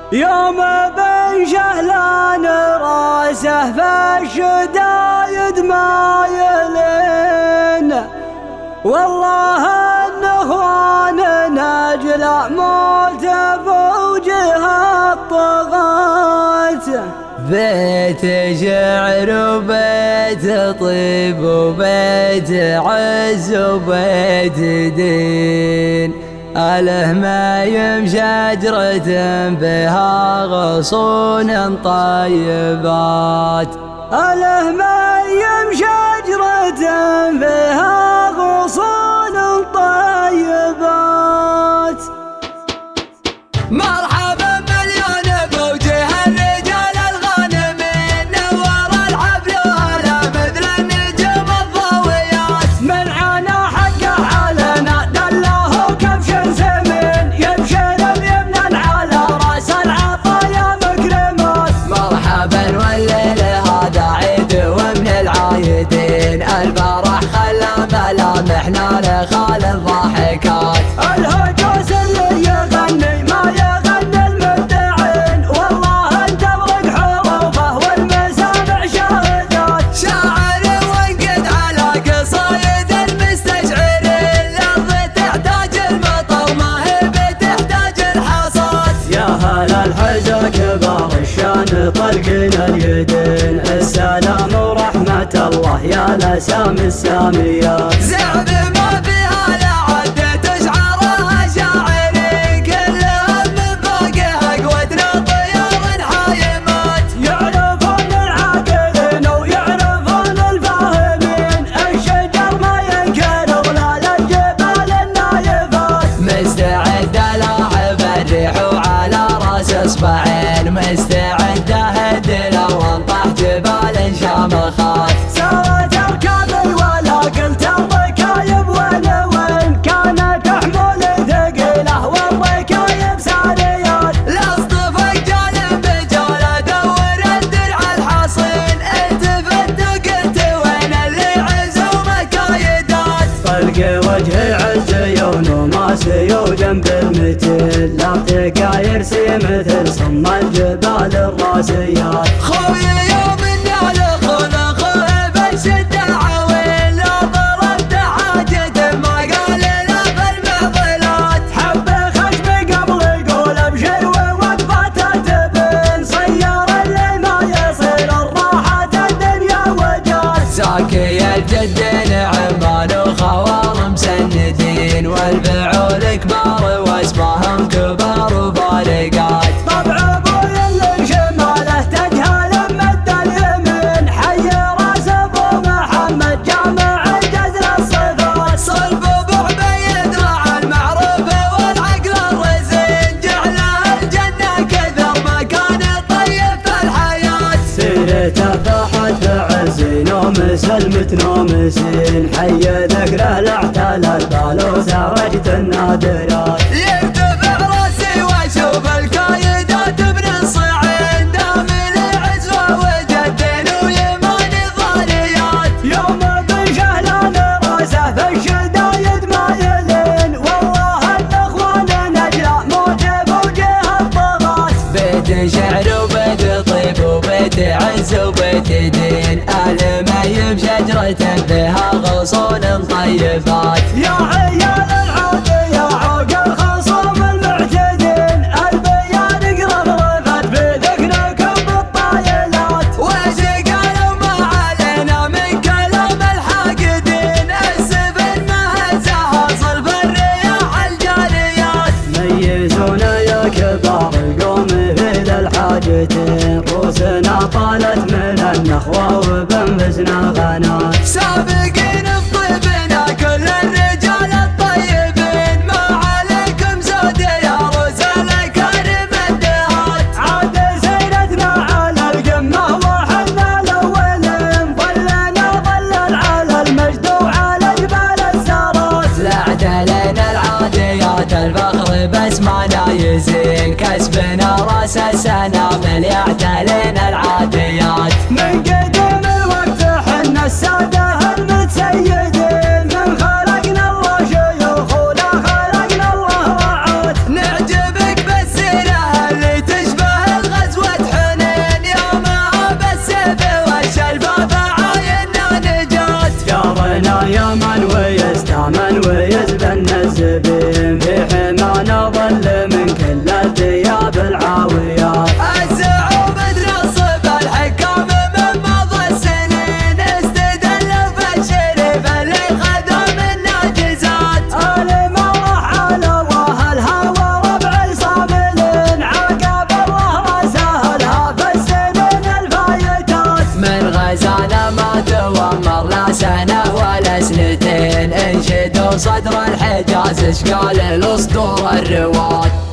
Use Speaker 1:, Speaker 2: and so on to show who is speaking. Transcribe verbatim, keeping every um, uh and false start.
Speaker 1: يوم بن شهلان راسه فالشدايد مايلين، والله ان اخواننا اجلى موت فوجها الطغاة.
Speaker 2: بيت شعر وبيت طيب وبيت عز وبيت دين، أله ما يم شجرة بها غصون طيبات،
Speaker 1: أله ما يم شجرة بها غصون طيبات.
Speaker 2: مرحبا مليون بوجه الرجال الغانمين، نور الحفل وهلا مثل النجوم الضويات.
Speaker 1: من عنا حقه علينا دله كبش سمين، يبشر بيمنا على راس العطايا مكرمات.
Speaker 2: مرحبا والليل هذا عيد ومن العايدين، الفرح خلى ملامحنا لخال الضحكات.
Speaker 1: الهجوس اللي يغني ما يغني المدعين، والله انت برق حروفه والمسامع شاهدات.
Speaker 2: شاعر وانقد على قصايد المستشعرين، الارض تحتاج المطر ما هي بتحتاج الحصاد.
Speaker 1: يا هلا الحزا كبار الشان طلقنا اليدين، السلام ورحمة الله يا لسام الساميات.
Speaker 2: زعب ما فيها لا عد تشعرها شاعرين، كلهم من فوقها قوتنا طيور حايمات.
Speaker 1: يعرفون العاقلين ويعرفون الفاهمين، الشجر ما ينكر ظلال الجبال النايفات.
Speaker 2: مستعد لاعب الريح وعلى راس اصبعين، مستعد اهد لو انطح جبال شامخات.
Speaker 1: سارت اركابي ولا قلت الركايب وين وين، كانت حمول ثقيله والركايب ساريات.
Speaker 2: لاصطفك جانب بجوله دور الدرع الحصين، التفت وقلت وين اللي عزوا مكايدات.
Speaker 1: طلق وجه العز يون وما سيودن بالمثل، لا تكاير سي مثل صم الجبال الراسيات.
Speaker 2: خوي يوم النال خذ خوي بشد عويل، لو ضربت حاجة ما قال لا بالمعضلات.
Speaker 1: حب خشم قبل يقول ابشر ووقفته تبين، صير اللي ما يصير الراحة الدنيا وجات.
Speaker 2: ساكي الجد نعمان وخوار مسندين، والفعول كبار واسمهم كبار وفارقات.
Speaker 1: طبع ابوي اللي شماله تجهل مد اليمين، حي راس ابو محمد جامع الجزر الصفات.
Speaker 2: صلب ابو عبيد راعى المعروف والعقل الرزين، جعله الجنة كثر مكان طيب في الحياة.
Speaker 1: سيرته فاحت في عز نومس المتنومسين، حي ذكره لاعتل البال وسرجت النادرات.
Speaker 2: يرتفع راسي واشوف الكايدات ابن الصعين، دام العزوة وجدين ويمان الضاريات.
Speaker 1: يوم بن شهلان راسه في الشدايد مايلين، والله ان اخواننا اجلى موت فوجه الطغاة.
Speaker 2: بيت شعر وبيت طيب وبيت عز وبيت دين، آل ما يم شجرة بها غصون طيبات.
Speaker 1: يا عيال العادي يا عوق الخصوم المعتدين، البيان قرب رفت في ذكركم بالطايلات.
Speaker 2: وش قالوا ما علينا من كلام الحاقدين، السفن ما هزها صلب الرياح الجاريات.
Speaker 1: ميزونا يا كبار القوم في ذا الحاجتين، روسنا طالت من النخوة وبنفسنا غنات.
Speaker 2: سابقين بطيبنا كل الرجال الطيبين، ما عليكم زود يا رسل كريم الدهات.
Speaker 1: عاد سيرتنا على القمة وحنا الاولين، ظلنا ظلل على المجد وعلى جبال السارات.
Speaker 2: لا عدلنا العاديات الفخر بس ما نايزين، كسبنا راس السنابل يعتلين العاديات.
Speaker 1: من قديم الوقت حنا السادة المتسيدين، من خلقنا الله شيوخ ولا خلقنا الله رعات.
Speaker 2: نعجبك بالسيرة اللي تشبه صدر الحجاز اشقال الاسطورة الرواد.